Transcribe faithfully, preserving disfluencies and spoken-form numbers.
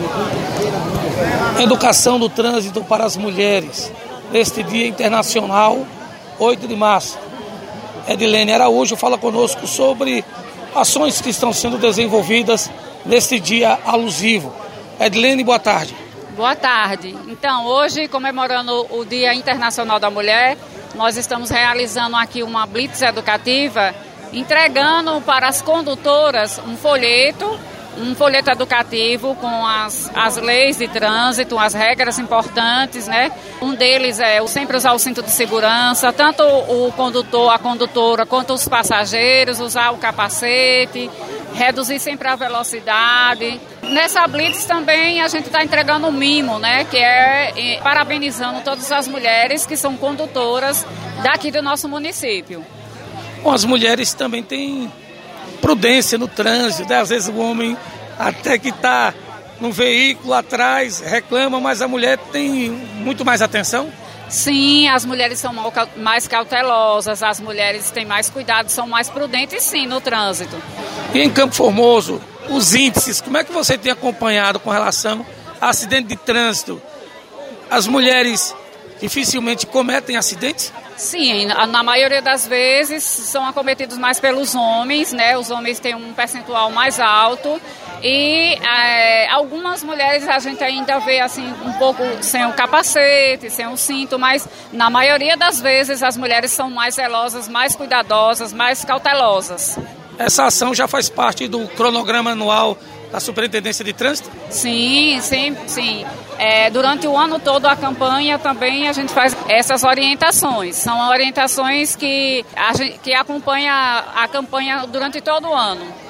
Educação do trânsito para as mulheres, neste Dia Internacional, oito de março. Edilene Araújo fala conosco sobre ações que estão sendo desenvolvidas neste dia alusivo. Edilene, boa tarde. Boa tarde. Então, hoje, comemorando o Dia Internacional da Mulher, nós estamos realizando aqui uma blitz educativa, entregando para as condutoras um folheto, um folheto educativo com as, as leis de trânsito, as regras importantes, né? Um deles é o sempre usar o cinto de segurança, tanto o condutor, a condutora, quanto os passageiros, usar o capacete, reduzir sempre a velocidade. Nessa blitz também a gente está entregando um mimo, né? Que é parabenizando todas as mulheres que são condutoras daqui do nosso município. Bom, as mulheres também têm prudência no trânsito, né? Às vezes o homem até que está no veículo atrás reclama, mas a mulher tem muito mais atenção? Sim, as mulheres são mais cautelosas, as mulheres têm mais cuidado, são mais prudentes sim no trânsito. E em Campo Formoso, os índices, como é que você tem acompanhado com relação a acidente de trânsito? As mulheres dificilmente cometem acidentes? Sim, na maioria das vezes são acometidos mais pelos homens, né? Os homens têm um percentual mais alto e é, algumas mulheres a gente ainda vê assim um pouco sem o capacete, sem o cinto, mas na maioria das vezes as mulheres são mais zelosas, mais cuidadosas, mais cautelosas. Essa ação já faz parte do cronograma anual da Superintendência de Trânsito? Sim, sim, sim. É, durante o ano todo a campanha também a gente faz essas orientações. São orientações que, a gente, que acompanham a campanha durante todo o ano.